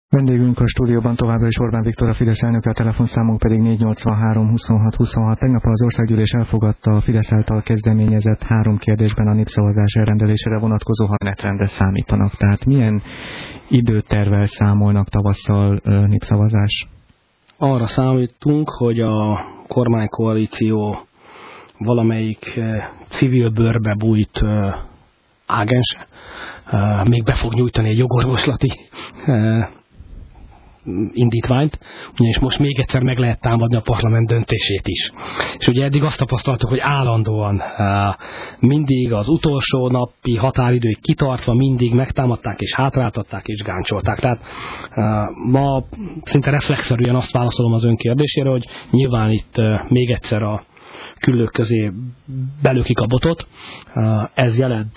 Vendégünk a stúdióban továbbra is Orbán Viktor, a Fidesz elnöke, a telefonszámunk pedig 483 26 26. Tegnap az országgyűlés elfogadta a Fidesz által kezdeményezett 3 kérdésben a népszavazás elrendelésére vonatkozó menetrendre számítanak. Tehát milyen időtervvel számolnak tavasszal népszavazás? Arra számítunk, hogy a kormánykoalíció valamelyik civil bőrbe bújt ágense még be fog nyújtani egy jogorvoslati indítványt, ugyanis most még egyszer meg lehet támadni a parlament döntését is. És ugye eddig azt tapasztaltuk, hogy állandóan mindig az utolsó napi határidőig kitartva mindig megtámadták és hátráltatták és gáncsolták. Tehát ma szinte reflexzerűen azt válaszolom az ön kérdésére, hogy nyilván itt még egyszer a küllők közé belökik a botot. Ez jelent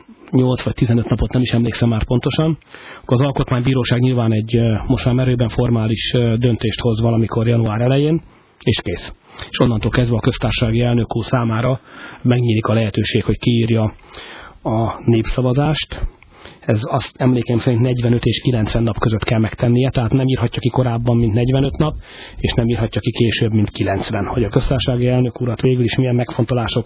8 vagy 15 napot, nem is emlékszem már pontosan. Akkor az Alkotmánybíróság nyilván egy most már merőben formális döntést hoz valamikor január elején, és kész. És onnantól kezdve a köztársasági elnök úr számára megnyílik a lehetőség, hogy kiírja a népszavazást. Ez azt emlékeim szerint 45 és 90 nap között kell megtennie, tehát nem írhatja ki korábban, mint 45 nap, és nem írhatja ki később, mint 90. Hogy a köztársasági elnök urat végül is milyen megfontolások,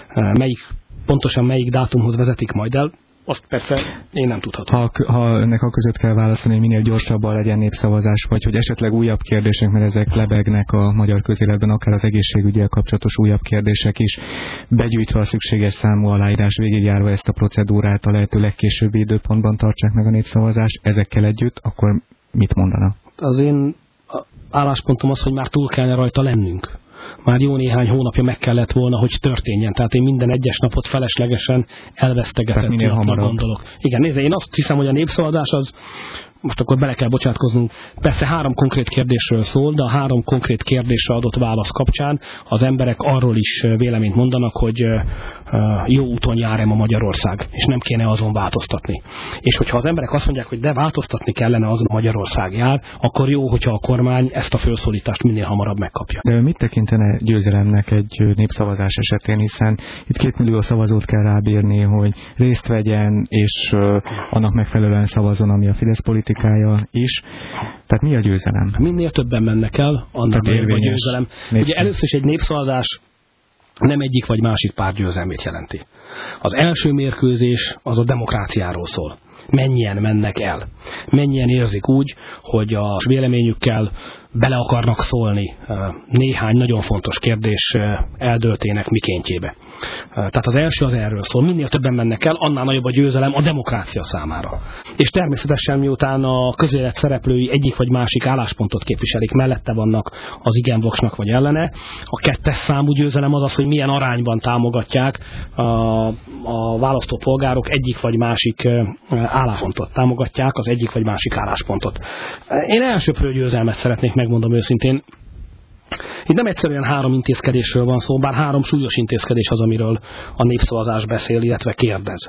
pontosan melyik dátumhoz vezetik majd el, azt persze én nem tudhatom. Ha önnek a között kell választani, hogy minél gyorsabban legyen népszavazás, vagy hogy esetleg újabb kérdések, mert ezek lebegnek a magyar közéletben, akár az egészségügyel kapcsolatos újabb kérdések is, begyűjtve a szükséges számú aláírás, végigjárva ezt a procedúrát, a lehető legkésőbbi időpontban tartsák meg a népszavazást, ezekkel együtt, akkor mit mondana? Az én álláspontom az, hogy már túl kellene rajta lennünk. Már jó néhány hónapja meg kellett volna, hogy történjen. Tehát én minden egyes napot feleslegesen elvesztegetett napnak gondolok. Igen, nézze, én azt hiszem, hogy a népszavazás az, most akkor bele kell bocsátkoznunk, persze 3 konkrét kérdésről szól, de a 3 konkrét kérdésre adott válasz kapcsán az emberek arról is véleményt mondanak, hogy jó úton jár-e ma Magyarország, és nem kéne azon változtatni. És hogyha az emberek azt mondják, hogy de változtatni kellene azon, Magyarország jár, akkor jó, hogyha a kormány ezt a felszólítást minél hamarabb megkapja. De mit tekintene győzelemnek egy népszavazás esetén, hiszen itt 2 millió szavazót kell rábírni, hogy részt vegyen, és annak megfelelően szavazzon, ami a Fidesz politikája is. Tehát mi a győzelem? Minél többen mennek el, annál nagyobb a győzelem. Ugye először is egy népszavazás nem egyik vagy másik párt győzelmét jelenti. Az első mérkőzés az a demokráciáról szól. Mennyien mennek el. Mennyien érzik úgy, hogy a véleményükkel bele akarnak szólni néhány nagyon fontos kérdés eldöltének mikéntjébe. Tehát az első az erről szól. Minél többen mennek el, annál nagyobb a győzelem a demokrácia számára. És természetesen miután a közélet szereplői egyik vagy másik álláspontot képviselik, mellette vannak az igen-voksnak vagy ellene, a 2. számú győzelem az az, hogy milyen arányban támogatják a választópolgárok egyik vagy másik álláspontot. Támogatják az egyik vagy másik álláspontot. Én elsőprő győzelmet szeretnék, megmondom őszintén. Itt nem egyszerűen 3 intézkedésről van szó, bár 3 súlyos intézkedés az, amiről a népszavazás beszél, illetve kérdez.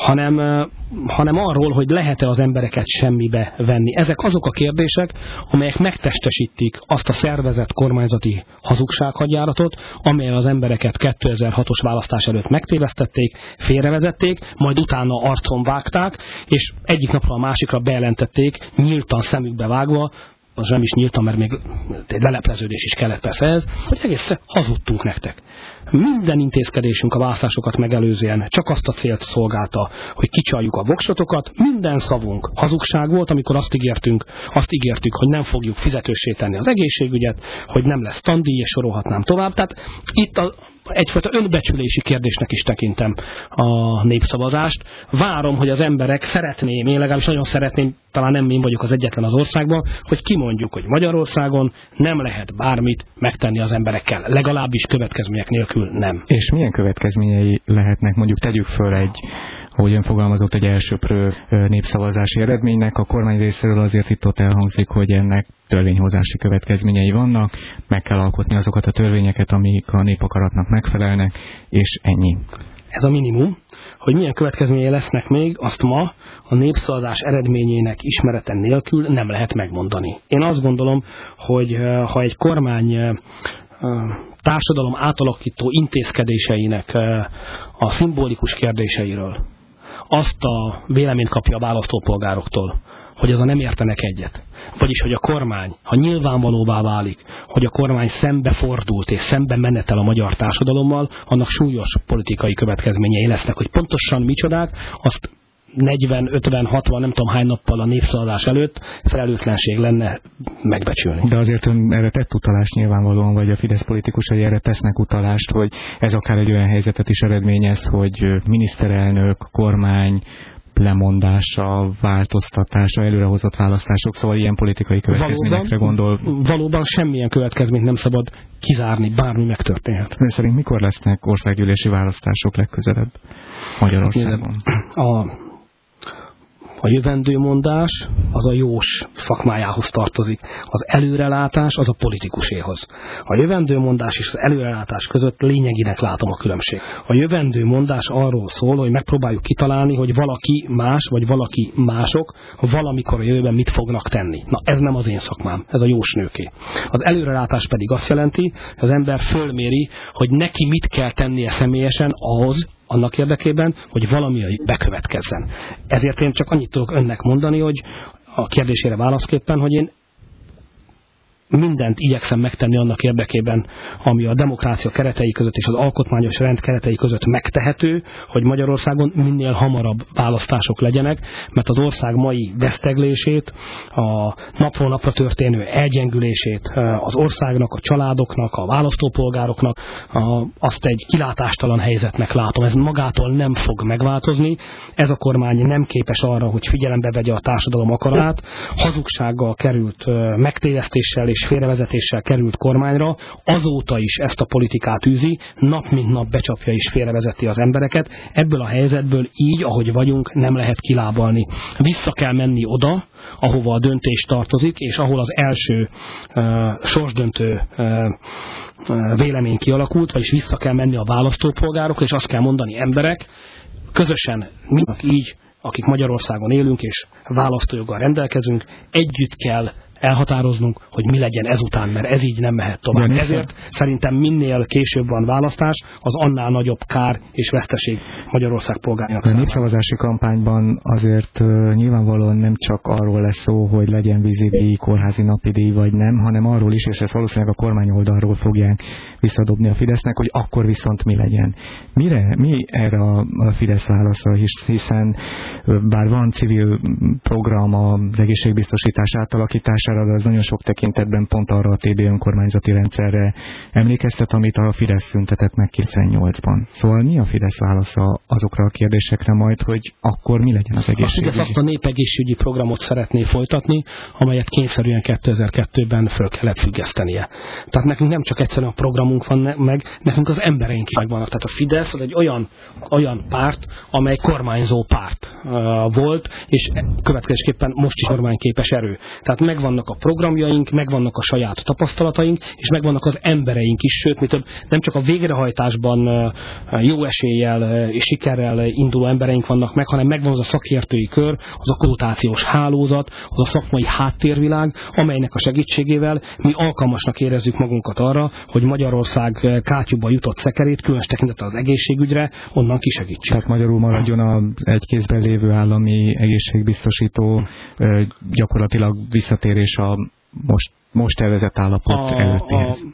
Hanem arról, hogy lehet-e az embereket semmibe venni. Ezek azok a kérdések, amelyek megtestesítik azt a szervezett kormányzati hazugsághadjáratot, amelyen az embereket 2006-os választás előtt megtévesztették, félrevezették, majd utána arcon vágták, és egyik napra a másikra bejelentették, nyíltan szemükbe vágva, az nem is nyíltan, mert még egy lelepleződés is kellett persze ez, hogy egészen hazudtunk nektek. Minden intézkedésünk a választásokat megelőzően csak azt a célt szolgálta, hogy kicsaljuk a voksotokat, minden szavunk hazugság volt, amikor azt ígértük, hogy nem fogjuk fizetőssé tenni az egészségügyet, hogy nem lesz tandíj, és sorolhatnám tovább. Tehát itt egyfajta önbecsülési kérdésnek is tekintem a népszavazást. Várom, hogy az emberek én legalábbis nagyon szeretném, talán nem én vagyok az egyetlen az országban, hogy kimondjuk, hogy Magyarországon nem lehet bármit megtenni az emberekkel, legalábbis következmények nélkül nem. És milyen következményei lehetnek, mondjuk tegyük föl ahogy ön fogalmazott, egy elsőprő népszavazási eredménynek, a kormány részéről azért itt elhangzik, hogy ennek törvényhozási következményei vannak, meg kell alkotni azokat a törvényeket, amik a népakaratnak megfelelnek, és ennyi. Ez a minimum. Hogy milyen következményei lesznek még, azt ma a népszavazás eredményének ismerete nélkül nem lehet megmondani. Én azt gondolom, hogy ha egy kormány társadalom átalakító intézkedéseinek a szimbolikus kérdéseiről azt a véleményt kapja a választópolgároktól, hogy azon nem értenek egyet. Vagyis, hogy a kormány, ha nyilvánvalóvá válik, hogy a kormány szembefordult és szembe menetel a magyar társadalommal, annak súlyos politikai következményei lesznek, hogy pontosan micsodák, azt 40, 50, 60, nem tudom hány nappal a népszavazás előtt felelőtlenség lenne megbecsülni. De azért ön erre tett utalást nyilvánvalóan, vagy a Fidesz politikusai erre tesznek utalást, hogy ez akár egy olyan helyzetet is eredményez, hogy miniszterelnök, kormány lemondása, változtatása, előrehozott választások, szóval ilyen politikai következményekre gondol. Valóban semmilyen következményt nem szabad kizárni, bármi megtörténhet. Ön szerint mikor lesznek országgyűlési választások legközelebb Magyarországon? A jövendőmondás az a jós szakmájához tartozik. Az előrelátás az a politikuséhoz. A jövendőmondás és az előrelátás között lényeginek látom a különbség. A jövendőmondás arról szól, hogy megpróbáljuk kitalálni, hogy valaki más, vagy valaki mások valamikor a jövőben mit fognak tenni. Na, ez nem az én szakmám, ez a jósnőké. Az előrelátás pedig azt jelenti, hogy az ember fölméri, hogy neki mit kell tennie személyesen ahhoz, annak érdekében, hogy valami bekövetkezzen. Ezért én csak annyit tudok önnek mondani, hogy a kérdésére válaszképpen, hogy én mindent igyekszem megtenni annak érdekében, ami a demokrácia keretei között és az alkotmányos rend keretei között megtehető, hogy Magyarországon minél hamarabb választások legyenek, mert az ország mai veszteglését, a napról napra történő elgyengülését az országnak, a családoknak, a választópolgároknak azt egy kilátástalan helyzetnek látom. Ez magától nem fog megváltozni. Ez a kormány nem képes arra, hogy figyelembe vegye a társadalom akaratát. Hazugsággal került megtévesztéssel és félrevezetéssel került kormányra, azóta is ezt a politikát űzi, nap mint nap becsapja és félrevezeti az embereket. Ebből a helyzetből így, ahogy vagyunk, nem lehet kilábalni. Vissza kell menni oda, ahova a döntés tartozik, és ahol az első sorsdöntő vélemény kialakult, vagyis vissza kell menni a választópolgárok, és azt kell mondani, emberek, közösen mindannyian így, akik Magyarországon élünk és választójoggal rendelkezünk, együtt kell elhatároznunk, hogy mi legyen ezután, mert ez így nem mehet tovább. Ezért szerintem minél később van választás, az annál nagyobb kár és veszteség Magyarország polgárjának számára. A népszavazási kampányban azért nyilvánvalóan nem csak arról lesz szó, hogy legyen vízidíj, kórházi napidíj vagy nem, hanem arról is, és ezt valószínűleg a kormány oldalról fogják visszadobni a Fidesznek, hogy akkor viszont mi legyen. Mi erre a Fidesz válasza, hiszen bár van civil program az egészségbiztosítás átalakítására, de az nagyon sok tekintetben pont arra a TB önkormányzati rendszerre emlékeztet, amit a Fidesz szüntetett meg 98-ban. Szóval mi a Fidesz válasza azokra a kérdésekre majd, hogy akkor mi legyen az egészségügyi? A Fidesz azt a népegészségügyi programot szeretné folytatni, amelyet kényszerűen 2002-ben föl kellett függesztenie. Tehát nekünk nem csak egyszerűen a programunk van meg, nekünk az embereink is megvannak. Tehát a Fidesz az egy olyan párt, amely kormányzó párt volt, és következésképpen most is kormányképes erő. Tehát megvannak a programjaink, megvannak a saját tapasztalataink, és megvannak az embereink is, sőt, mi több, nem csak a végrehajtásban jó eséllyel és sikerrel induló embereink vannak meg, hanem megvan az a szakértői kör, az a konzultációs hálózat, az a szakmai háttérvilág, amelynek a segítségével mi alkalmasnak érezzük magunkat arra, hogy Magyarország kátyúba jutott szekerét, különös tekintettel az egészségügyre, onnan kisegítsük. Tehát magyarul maradjon az egy kézben lévő állami egészségbiztosító gyakorlatilag visszatérés a most tervezett állapot előttihez.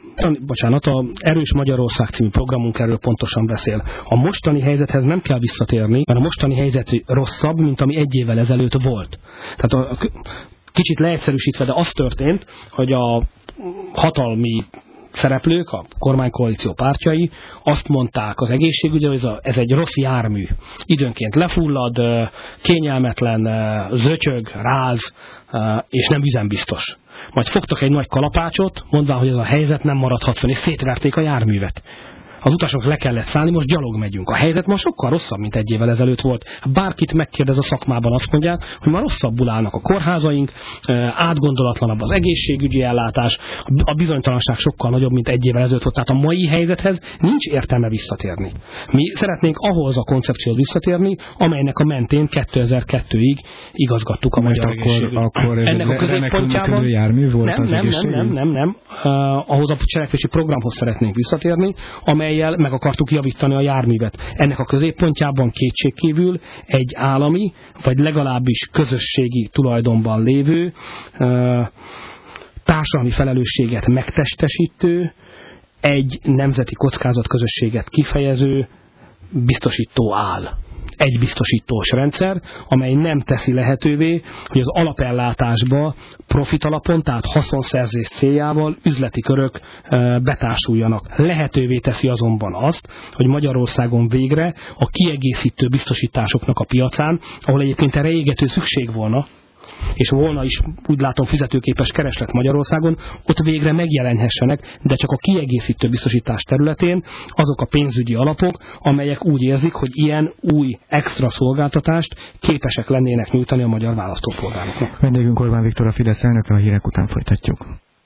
A Erős Magyarország című programunk erről pontosan beszél. A mostani helyzethez nem kell visszatérni, mert a mostani helyzet rosszabb, mint ami egy évvel ezelőtt volt. Tehát kicsit leegyszerűsítve, de az történt, hogy a hatalmi szereplők, a kormánykoalíció pártjai azt mondták az egészségügyre, hogy ez egy rossz jármű. Időnként lefullad, kényelmetlen, zötyög, ráz, és nem üzembiztos. Majd fogtak egy nagy kalapácsot, mondván, hogy ez a helyzet nem maradhat fenn, és szétverték a járművet. Az utasok le kellett szállni, most gyalog megyünk. A helyzet ma sokkal rosszabb, mint egy évvel ezelőtt volt. Bárkit megkérdez a szakmában, azt mondják, hogy ma rosszabbul állnak a kórházaink, átgondolatlanabb az egészségügyi ellátás, a bizonytalanság sokkal nagyobb, mint egy évvel ezelőtt volt. Tehát a mai helyzethez nincs értelme visszatérni. Mi szeretnénk ahhoz a koncepcióhoz visszatérni, amelynek a mentén 2002-ig igazgattuk a magyar egészségügyet. Akkor ennek a középpontjában jármű volt nem. Ahhoz a cselekvési programhoz szeretnénk visszatérni, amely amellyel meg akartuk javítani a járművet. Ennek a középpontjában kétségkívül egy állami, vagy legalábbis közösségi tulajdonban lévő, társadalmi felelősséget megtestesítő, egy nemzeti kockázatközösséget kifejező biztosító áll. Egy biztosítós rendszer, amely nem teszi lehetővé, hogy az alapellátásba profit alapon, tehát haszonszerzés céljával üzleti körök betársuljanak. Lehetővé teszi azonban azt, hogy Magyarországon végre a kiegészítő biztosításoknak a piacán, ahol egyébként erre égető szükség volna, és volna is, úgy látom, fizetőképes kereslet Magyarországon, ott végre megjelenhessenek, de csak a kiegészítő biztosítás területén azok a pénzügyi alapok, amelyek úgy érzik, hogy ilyen új extra szolgáltatást képesek lennének nyújtani a magyar választópolgároknak. Vendégünk Orbán Viktor, a Fidesz elnöke, a hírek után folytatjuk.